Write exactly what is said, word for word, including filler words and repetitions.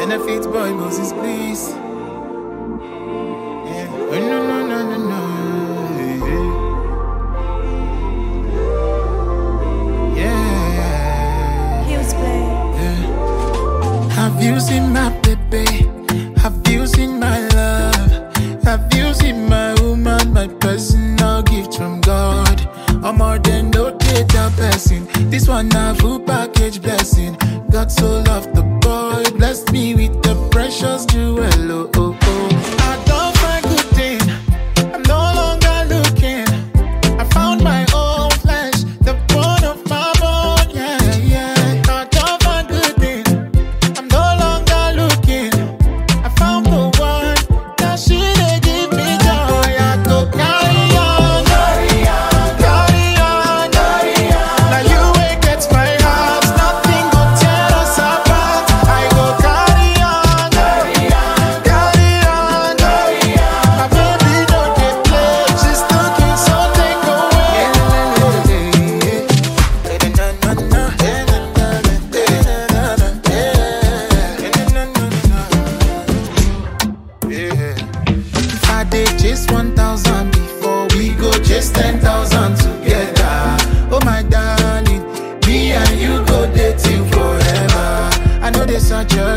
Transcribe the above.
Benefit boy Moses, please. Yeah. Oh, no, no, no, no, no. Yeah. He was playing. Yeah. Have you seen my baby? Have you seen my love? Have you seen my woman, my personal gift from God? I'm more than no data person. This one a full package blessing. God so loved the boy, blessed me with the precious jewel. Oh, oh, oh. I don't find good thing. I'm no longer looking. I found my own flesh, the bone of my bone. Yeah, yeah. I don't find good thing. I'm no longer looking. I found the one that she dey give me joy. I go carry on, carry on, carry on, carry on. Now you wake at my house, nothing go tear us apart. I go carry on, carry on, carry on, carry on. My baby don't get played, she's looking so take away. If I did just one thousand before, we go just ten thousand together. Oh my darling, me and you go dating forever. I know they such a